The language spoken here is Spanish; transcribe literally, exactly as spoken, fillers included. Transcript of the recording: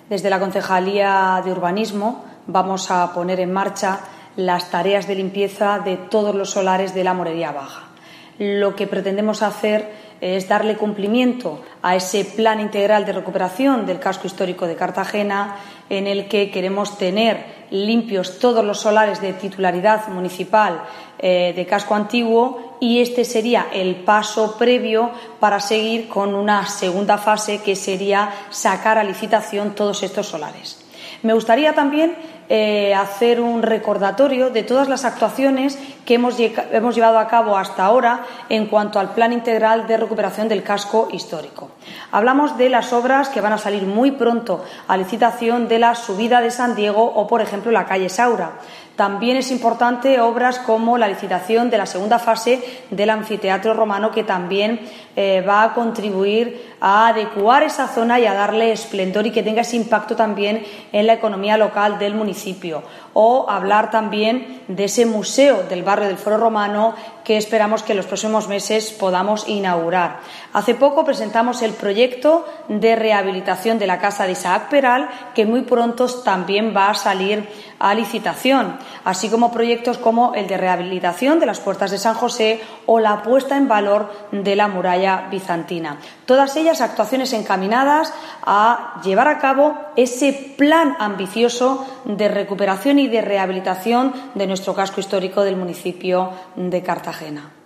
Desde la Concejalía de Urbanismo vamos a poner en marcha las tareas de limpieza de todos los solares de la Morería Baja. Lo que pretendemos hacer es darle cumplimiento a ese plan integral de recuperación del casco histórico de Cartagena, en el que queremos tener limpios todos los solares de titularidad municipal eh, de casco antiguo, y este sería el paso previo para seguir con una segunda fase, que sería sacar a licitación todos estos solares. Me gustaría también eh, hacer un recordatorio de todas las actuaciones que hemos, hemos llevado a cabo hasta ahora en cuanto al Plan Integral de Recuperación del Casco Histórico. Hablamos de las obras que van a salir muy pronto a licitación de la subida de San Diego o, por ejemplo, la calle Saura. También es importante obras como la licitación de la segunda fase del anfiteatro romano, que también eh, va a contribuir a adecuar esa zona y a darle esplendor y que tenga ese impacto también en la economía local del municipio. O hablar también de ese museo del barrio del Foro Romano, que esperamos que en los próximos meses podamos inaugurar. Hace poco presentamos el proyecto de rehabilitación de la casa de Isaac Peral, que muy pronto también va a salir a licitación, así como proyectos como el de rehabilitación de las puertas de San José o la puesta en valor de la muralla bizantina. Todas ellas actuaciones encaminadas a llevar a cabo ese plan ambicioso de recuperación y de rehabilitación de nuestro casco histórico del municipio de Cartagena.